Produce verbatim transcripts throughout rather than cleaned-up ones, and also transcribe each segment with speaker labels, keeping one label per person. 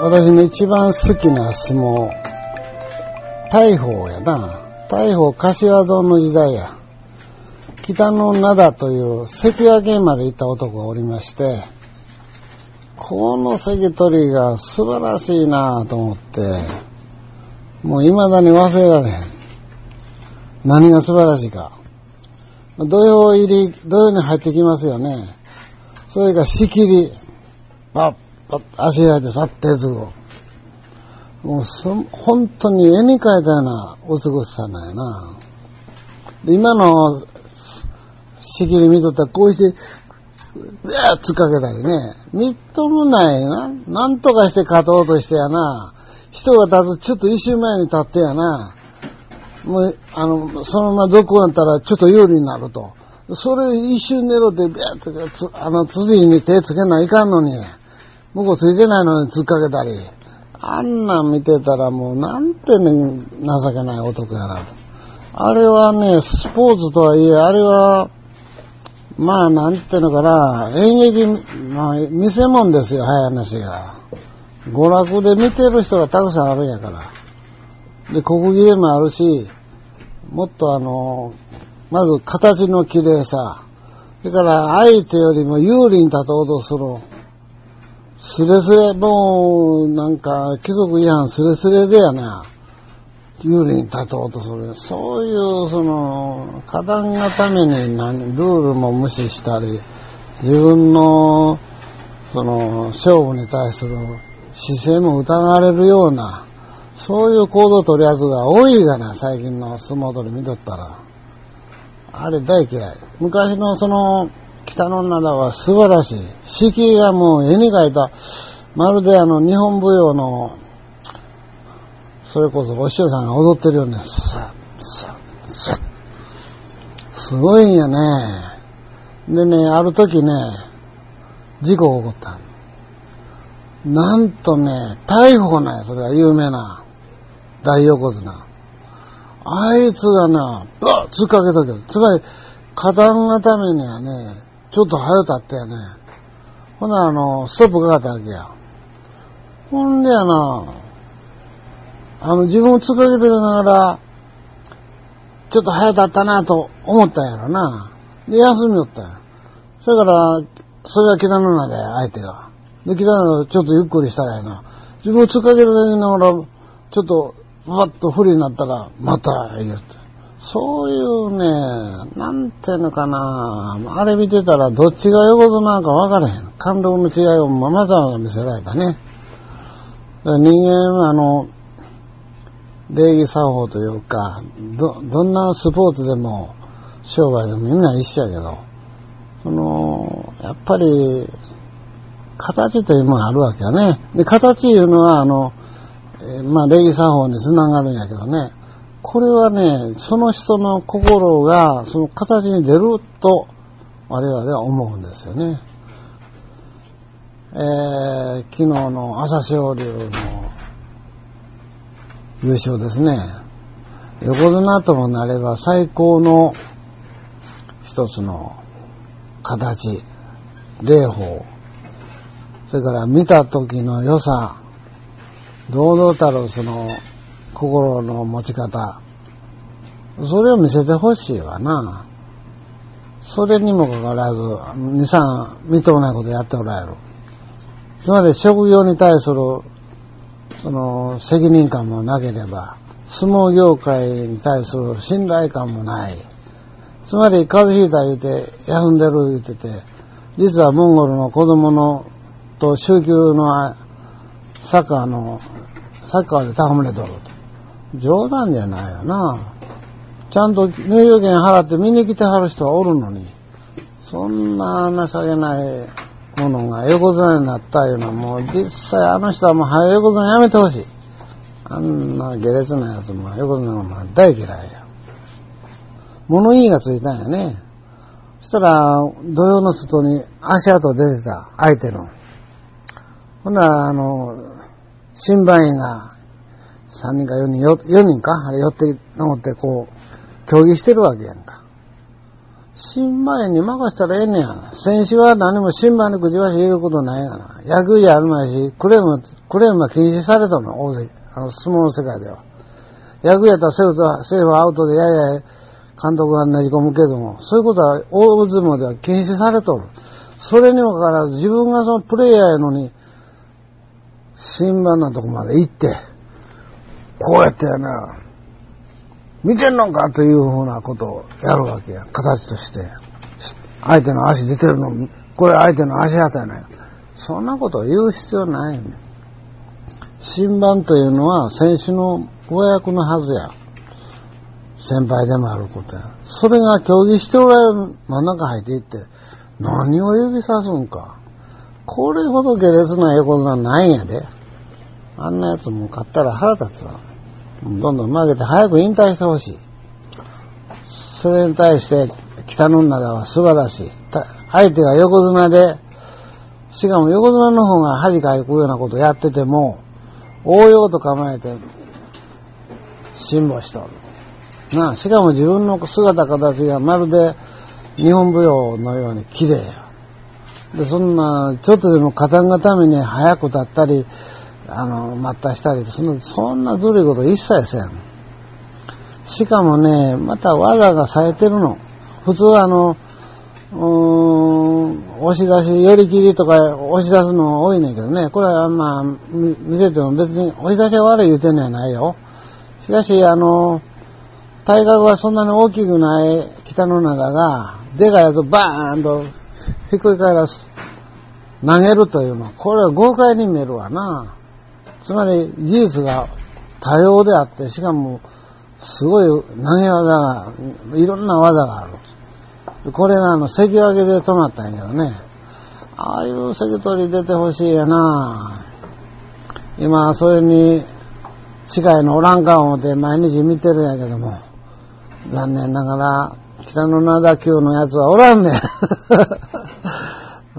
Speaker 1: 私の一番好きな相撲、大鵬やな。大鵬柏戸の時代や。北の灘という関脇まで行った男がおりまして、この関取が素晴らしいなと思って、もう未だに忘れられへん。何が素晴らしいか。土俵入り、土俵に入ってきますよね。それが仕切り、パッパッ足開いてパッてつぐ。もうそ本当に絵に描いたような美しさなんやな。今の仕切り見とったらこうして、うわー突っかけたりね。みっともないな。なんとかして勝とうとしてやな。人が立つ、ちょっと一瞬前に立ってやな。もう、あの、そのまま続行やったらちょっと有利になると。それ一瞬狙って、ビャーって、あの、辻に手つけないかんのに、向こうついてないのに突っかけたり。あんなん見てたらもうなんてね、情けない男やなと。あれはね、スポーツとはいえ、あれは、まあなんていうのかな、演劇、まあ見せ物ですよ、早話が。娯楽で見てる人がたくさんあるんやから。で、国技でもあるし、もっとあの、まず形の綺麗さ、それから相手よりも有利に立とうとする。スレスレ、もう、なんか、規則違反スレスレでやな、有利に立とうとする。そういう、その、加担がために何、ルールも無視したり、自分の、その、勝負に対する姿勢も疑われるような、そういう行動を取るやつが多いがな、最近の相撲取り見とったら。あれ大嫌い。昔のその、北の灘は素晴らしい。敷居がもう絵に描いた、まるであの日本舞踊の、それこそお師匠さんが踊ってるように、さささすごいんやね。でね、ある時ね、事故が起こった。なんとね、大鵬なんや、それは有名な大横綱。あいつがな、ぶわっ突っかけとけど、つまり、加担がためにはね、ちょっと早立ってやね。ほな、あの、ストップかかったわけや。ほんでやな、あの、自分を突っかけてながら、ちょっと早立ったなと思ったんやろな。で、休みよったんや。それから、それは北の灘や、相手が。で、北の灘ちょっとゆっくりしたらやな。自分を突っかけてながら、ちょっと、パッと不利になったら、また、言うて。そういうね、なんていうのかな、あれ見てたらどっちが横綱なんか分からへん。感動の違いをまざまざ見せられたね。人間、あの、礼儀作法というか、ど、どんなスポーツでも、商売でもみんな一緒やけど、その、やっぱり、形というものがあるわけやね。で、形いうのは、あの、えー、まあ、礼儀作法につながるんやけどね。これはね、その人の心がその形に出ると我々は思うんですよね。えー、昨日の朝青龍の優勝ですね。横綱ともなれば最高の一つの形、礼法、それから見た時の良さ、堂々たるその心の持ち方、それを見せてほしいわな。それにもかかわらず、に、さん、みっともないことやっておられる。つまり職業に対する、その、責任感もなければ、相撲業界に対する信頼感もない。つまり、風邪ひいた言うて、休んでる言うてて、実はモンゴルの子供の、と週休のサッカーの、サッカーで戯れとると。冗談じゃないよな。ちゃんと入場券払って見に来てはる人はおるのに、そんな情けないものが横綱になったいうのはもう実際あの人はもう早横綱やめてほしい。あんな下劣なやつも横綱が大嫌いや。物言いがついたんやね。そしたら土俵の外に足跡出てた相手の。ほんならあの、審判員がさんにんかよにん、よにんかあれ寄って登ってこう、競技してるわけやんか。 新米に任せたらええねや。選手は何も新米に口は入れることないがな。野球じゃあるまいし、クレーム、クレームは禁止されたの、大関、あの、相撲の世界では。野球やったらセーフは、セーフはアウトでやや監督がねじ込むけども、そういうことは大相撲では禁止されとる。それにもかかわらず自分がそのプレイヤーやのに、新米なとこまで行って、こうやってやな、見てんのかというふうなことをやるわけや。形として。相手の足出てるの、これ相手の足跡やない。そんなことを言う必要ない。審判というのは選手の上役のはずや。先輩でもあることや。それが競技しておられる真ん中入っていって、何を指さすんか。これほど下劣な横綱ないんやで。あんなやつも勝ったら腹立つわ。どんどん負けて早く引退してほしい。それに対して北の灘は素晴らしい。相手が横綱で、しかも横綱の方が恥かいくようなことやってても、応用と構えて辛抱しとる。なあ、しかも自分の姿形がまるで日本舞踊のように綺麗や。で、そんな、ちょっとでも加担がために早く立ったり、あの、待ったしたり、そんな、そんなずるいこと一切せん。しかもね、また技が冴えてるの。普通はあの、うーん、押し出し、寄り切りとか押し出すの多いねんけどね。これはまあ、見てても別に押し出しは悪い言うてんのはないよ。しかし、あの、体格はそんなに大きくない北の灘が、でかいとバーンとひっくり返らす。投げるというのは、これは豪快に見えるわな。つまり技術が多様であって、しかもすごい投げ技が、いろんな技がある。これがあの関脇で止まったんやけどね。ああいう関取出てほしいやな。今それに近いのおらんか思って毎日見てるんやけども、残念ながら北の灘級のやつはおらんねん、うん。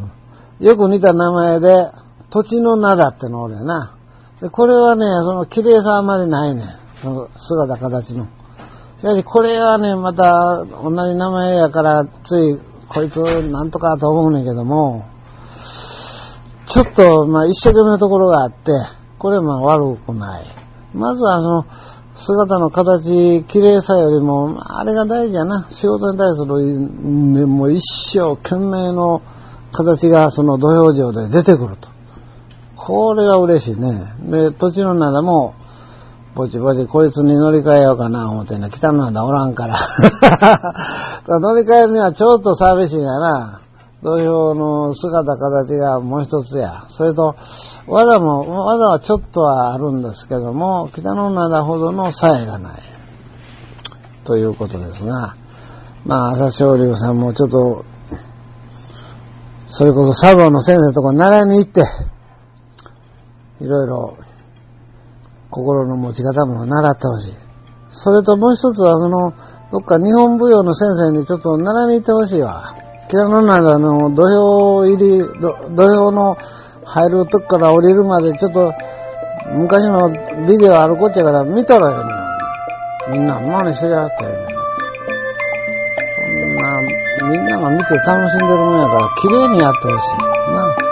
Speaker 1: よく似た名前で土地の灘ってのおるやな。で、これはね、その綺麗さあまりないねん。その姿形の。しかしこれはね、また同じ名前やからついこいつなんとかと思うねんけども、ちょっとまあ一生懸命なところがあって、これも悪くない。まずはその姿の形、綺麗さよりも、あれが大事やな。仕事に対する、ね、もう一生懸命の形がその土俵上で出てくると。これが嬉しいね。で、土地の灘も、ぼちぼちこいつに乗り換えようかな思ってね、北の灘おらんから。乗り換えるにはちょっと寂しいんやな。土俵の姿形がもう一つや。それと、技も、技はちょっとはあるんですけども、北の灘ほどの差異がない。ということですが、まあ、朝青龍さんもちょっと、それこそ茶道の先生のところに習いに行って、いろいろ、心の持ち方も習ってほしい。それともう一つは、その、どっか日本舞踊の先生にちょっと習いに行ってほしいわ。北の灘の土俵入り、土俵の入るとこから降りるまでちょっと昔のビデオあるこっちゃから見たらよな。みんな真似してやったよね。そんな、みんなが見て楽しんでるもんやから綺麗にやってほしい。な。